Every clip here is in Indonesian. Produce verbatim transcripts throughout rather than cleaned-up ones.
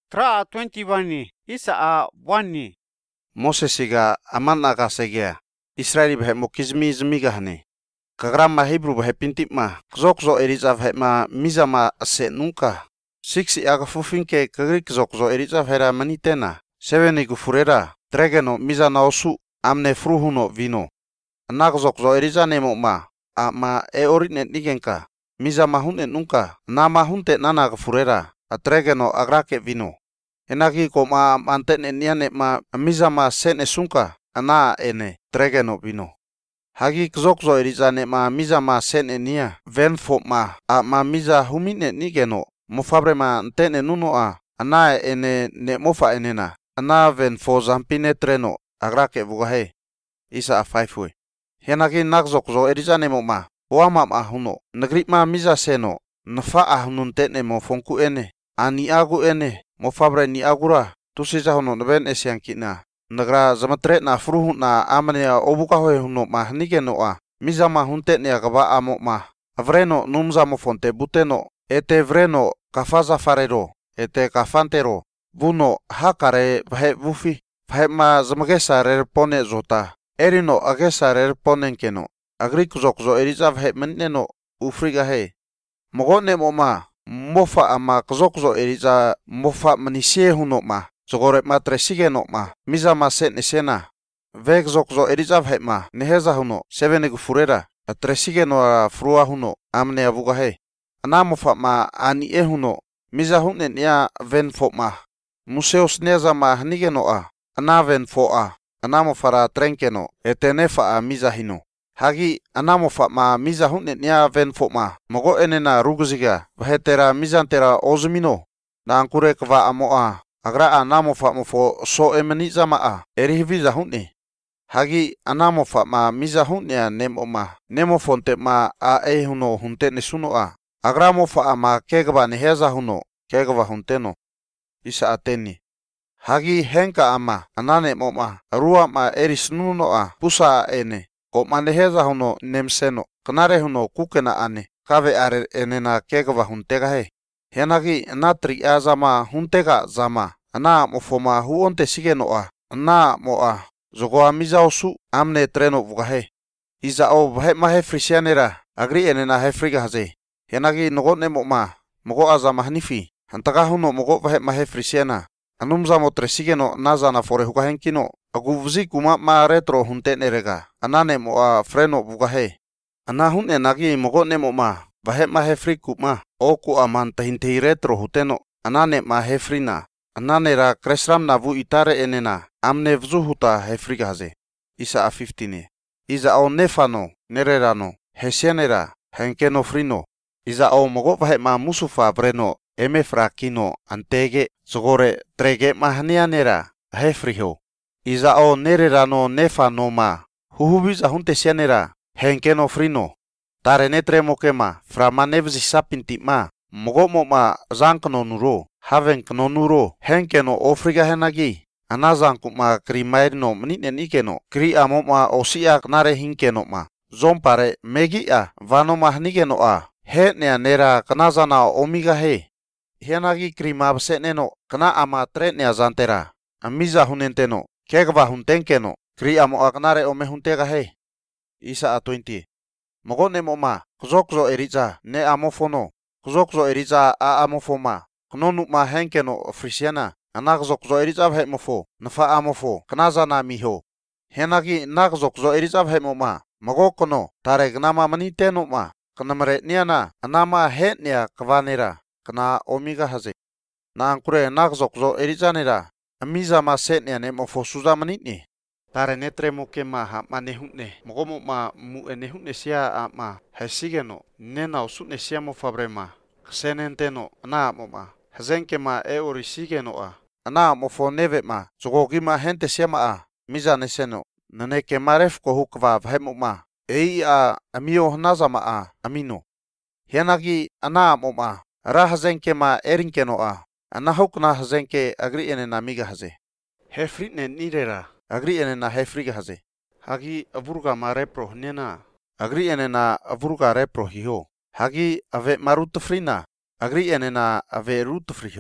Tra twenty-one isa a one. Mosesiga aman akasegea. Israeli bahe mokizmi zmigahne. Kagrama Hebrew bahe pintipma. Kzokzo eriza bahe ma mizama ase nunca. Siksi aga fufinke kagri kzokzo eriza bahera manitena. Seveni gufurera. Tregeno mizana osu. Amne fruhuno vino. Anakzokzo eriza nemo ma. Ama e oritnet nigenka. Mizama hunte nunca. Nama hunte nana gufurera. Atregeno agrake vino. Enaki koma mantene niane ma mizama sene sunka ana ene tregeno vino. Hagi kzokzo erizane ma mizama sene nia venfo ma a ma miza humine nigeno mofabre ma ntene nuno a ana ene ne mofa enena ana venfo zampine treno agrake bugahe isa a faifwe. Henaki nakzokzo erizane mo ma wama ma huno negri ma miza seno nafa a hunun tene mo fonku ene ani agu ene mo fabre ni agura tusija hono neben esiankina nagra zamatre na fruhu na amania obuka hoye huno ma nigeno a mizama hunte ne agaba amo ma avreno numza mo fonte buteno ete vreno kafaza farero ete kafantero buno hakare bhe bufi bhe ma zamagesa rer pone zota erino agesa rer ponenkeno agrikuzokzo eriza bhe meneno ufriga he mogone mo ma mofa ama kzokzo eriza mofa manisie huno ma zogore ma tresige no ma miza ma set nesena vek zokzo eriza bhe ma neheza huno sevene gufurera tresige no frua huno amne abuga he ana mofa ma ani e huno miza hunne nia ven fo ma museos neza ma nige no a ana ven fo a ana mofara trenkeno etenefa a miza hino. Hagi anamo fa ma miza hunne nia ven fo ma mogo enena ruguziga vahetera mizantera ozumino na ankure kva amoa agra anamo fa mo fo so emeniza ma a eri viza hunne. Hagi anamo fa ma miza hunne nemo ma nemo fonte ma a e huno hunte nesuno a agra mo fa ma kegva neheza huno kegva hunteno isa ateni. Hagi henka ama anane mo ma rua ma eri snuno a pusa ene ko maneheza huno nemseno knare huno kukena ane kave are enena kegva huntega he. Henagi natri azama huntega zama ana mofoma huonte sigeno a na mo a zogoa miza osu amne treno vugahe. Iza o bhe mahe frisianera agri enena hefriga haze. Henagi nogo nemo ma mogo azama hanifi hantaga huno mogo bhe mahe frisiana anumza mo tresigeno nazana fore hugahenkino aguvzi kuma ma retro hunte nerega anane mo a freno bugahe ana hunne nagi mogo nemo ma bahe ma hefri kuma oku amanta hinte retro huteno anane ma hefrina anane ra kresram na vu itare enena amne vzu huta hefriga haze isa a fifteen. Iza o nefano nererano hesianera henkeno frino iza o mogo bahe ma musufa breno eme frakino antege zogore trege mahnianera hefriho. Iza o nererano nefano ma huhubiza hunte sianera henkeno frino tare netremo kema frama nevzi sapinti ma mogomo ma zankno nuro havenkno nuro henkeno ofriga henagi anazanku ma krimairno mnine nikeno kri amo ma osia knare hinkeno ma zompare megi a vano ma hnigeno a he nea nera knazana omiga he henagi krima bseneno kna ama tre nea zantera amiza hunenteno kegva huntenkeno kri amo aknare ome huntega he isa a twenty. Mogo nemo ma kzokzo eriza ne amofono kzokzo eriza a amofoma knonu ma henkeno frisiana anakzokzo eriza bhe mofo nafa amofo knazana miho. Henagi nakzokzo eriza bhe ma mogo kono tare gnama maniteno ma knamre niana anama he nea kvanera kna omiga haze na ankure nakzokzo eriza nera amiza ma setnya ne mo fosuza manitni tare netre mo kema ha manehune mogomo ma mu enehune sia a ma hesigeno nena usune sia mo fabrema ksenenteno na mo ma hazenke ma e orisigeno a ana mo fo neve ma zogogi ma hente sia ma a miza neseno nane kemaref ko hukva vhemo ma ei a amio hnaza ma a amino. Henagi ana mo ma ra hazenke ma erinkeno a ana hokna hazenke agri ene namiga haze hefrine nirera agri ene na hefriga haze. Hagi avurga ma repro nena agri ene na avurga repro hiho hagi ave marut frina agri ene na ave rut friho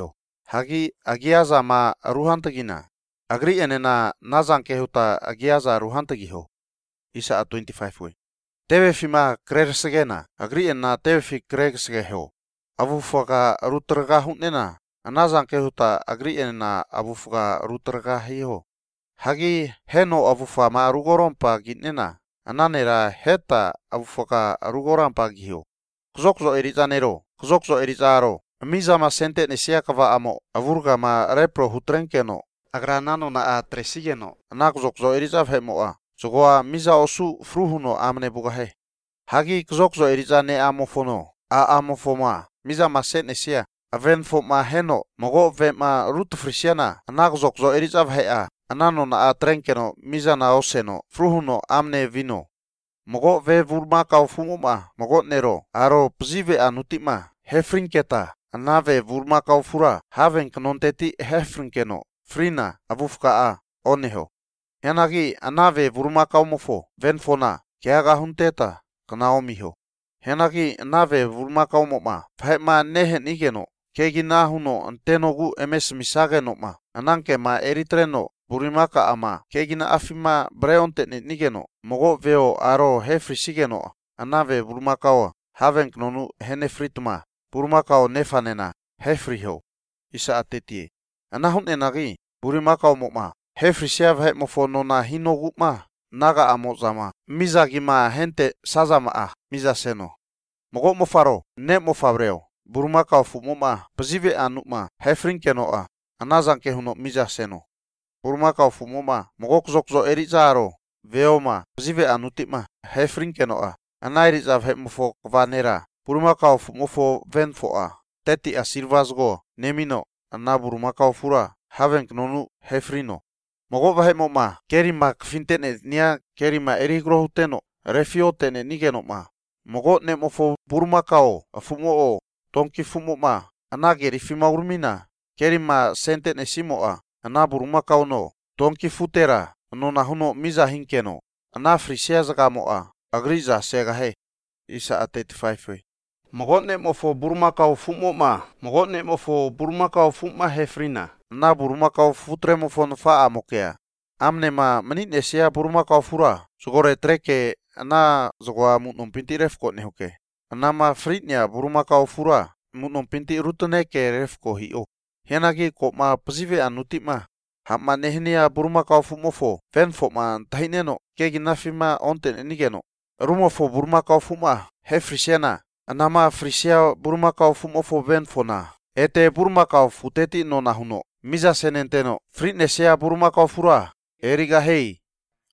hagi agiaza ma ruhantagina. Agri enena nazang kehuta agiaza ruhantagiho. Isa a twenty-five we. Teve fima krersegena, agri enna teve fi krersgeho. Avufaga rutraga hunena, anazang kehuta agri enena avufaga rutraga hiho. Hagi heno avufa ma rugorompa ginena, ananera heta avufaga rugorampa giho. Kuzokzo erizanero, kuzokzo erizaro, miza ma sente nesia kava amo, avurga ma repro hutrenkeno, agranano na a tresigeno, anakuzokzo erizav hemoa. Zogoa miza osu fruhuno amne bugahe. Hagi kuzokzo erizane amofono, a amofoma, miza ma senesia, aven foma heno, mogo ve ma rutufrisiana, anakuzokzo erizav hea, anano na a trenkeno, miza na oseno, fruhuno amne vino. Mogo ve vurma kau fumuma, mogo nero, aro pzive anutima, hefrinketa, anave vurma kau fura, haven knonteti hefrinkeno, frina, avufka a, oneho. Henagi anave vurma kau mofo, venfona, kiaga hunteta, kanaomiho. Henagi anave vurma kau moma, fahema nehen igeno, kegina huno antenogu emes misageno ma, ananke ma eritreno, burimaka ama, kegina afima breonte nigeno, mogo veo aro hefrisigeno, anave vurma kau, haven knonu henefritma, vurma kau nefanena, hefriho. Isa atetie. Anahun enagi, burima kau moma, hefrisia vhe mofono na hinogu ma, naga amozama, miza gima hente sazama ah, miza seno. Mogo mofaro, ne mofabreo, buruma kau fumoma, pazive anuma, hefrinkeno ah, anazanke huno miza seno. Buruma kau fumoma, mogo kuzokzo erizaro, veoma, pazive anutima, hefrinkeno ah, anairiza vhe mofo kvanera, buruma kau fumofo venfo ah, teti asirvazgo, nemino, ana buruma kau fura, haven knonu hefrino. Mogo vahe moma, kerima kfintene nia kerima erigrohuteno, refiotene nigeno ma. Mogo ne mofo buruma kau, afumo o, tonki fumo ma, anage rifima urmina, kerima sentene simoa, ana buruma kau no, tonki futera, nona huno miza hinkeno, ana frisia zagamoa, agriza segahe. Isa a thirty-five we. Mogo ne mofo buruma kau fumo ma, mogo ne mofo buruma kau fuma hefrina. Na buruma kau futre mofon fa amokea. Amne ma menit nesia buruma kau fura. Sugore treke na zogoa mutnom pinti refko nehoke. Anama fritnya buruma kau fura. Mutnom pinti rutuneke refko hio. Henagi ko ma pazive anuti ma. Hama nehnia buruma kau fumofo. Venfo ma tahineno. Kegi nafima onten enigeno. Rumofo buruma kau fuma. He frisiana. Anama frisia buruma kau fumofo venfona. Ete buruma kau futeti no nahuno. Miza senenteno, fritnesea buruma kau fura, eriga hei,